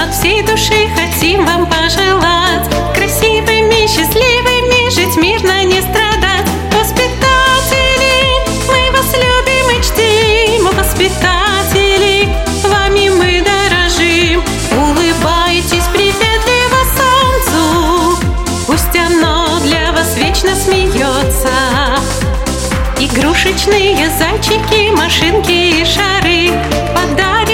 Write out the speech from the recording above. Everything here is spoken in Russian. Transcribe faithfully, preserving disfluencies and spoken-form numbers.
от всей души хотим вам пожелать красивыми, счастливыми жить, мирно не страдать. Воспитатели, мы вас любим и чтим, воспитатели, вами мы дорожим. Улыбайтесь приветливо солнцу, пусть оно для вас вечно смеется. Игрушечные зайчики, машинки и шары подарят